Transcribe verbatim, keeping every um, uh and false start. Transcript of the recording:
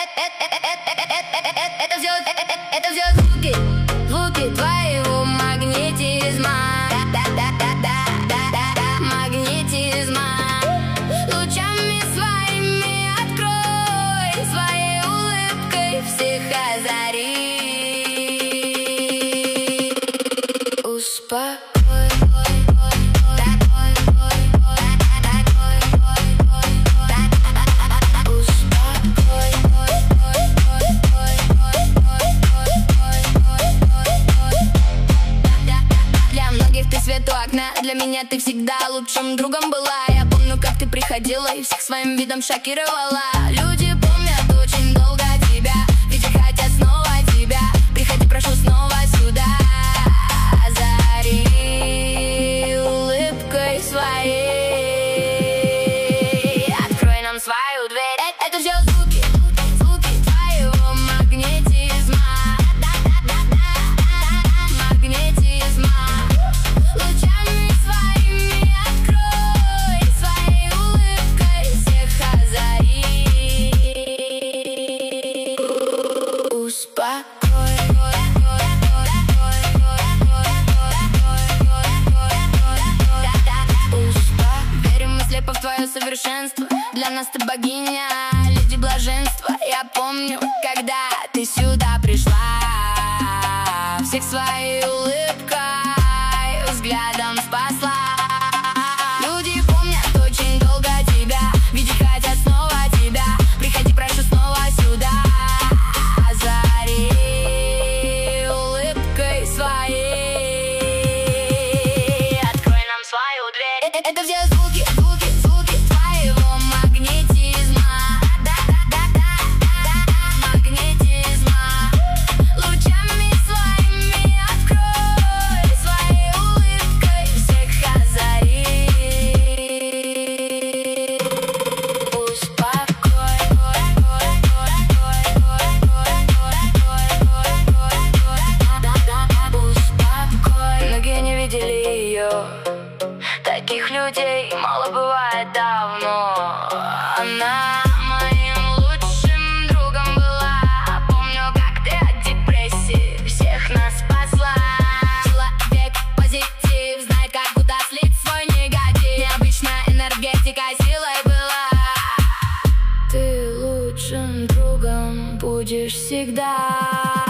Это все, это все звуки, звуки твоего магнетизма. Магнетизма. Лучами своими открой, своей улыбкой всех озари. Успокой. Свет у окна, для меня ты всегда лучшим другом была. Я помню, как ты приходила и всех своим видом шокировала. Люди помнят очень долго тебя, ведь хотят снова тебя. Приходи, прошу, снова сюда. Озари улыбкой своей. Открой нам свою дверь. Это все звуки, звуки твоего магнетизма. Магнетизма. Лучами своими открой, своей улыбкой всех озари. Успокой. Верим мы слепо в твое совершенство. Для нас ты богиня, леди блаженства. Я помню, когда ты сюда пришла, всех своей улыбкой, взглядом спасла. Люди помнят очень долго тебя, видеть хотят снова тебя. Приходи, прошу, снова сюда. Озари улыбкой своей. Открой нам свою дверь. Это все звуки, звуки, звуки твоего магнетизма. Магнетизма. Лучами своими открой, своей улыбкой всех озари. Успокой. Успокой. Многие не видели ее. Таких людей мало бывает давно. Она моим лучшим другом была. Помню, как ты от депрессии всех нас спасла. Человек позитив, знает, как куда слить свой негатив. Необычная энергетика силой была. Ты лучшим другом будешь всегда.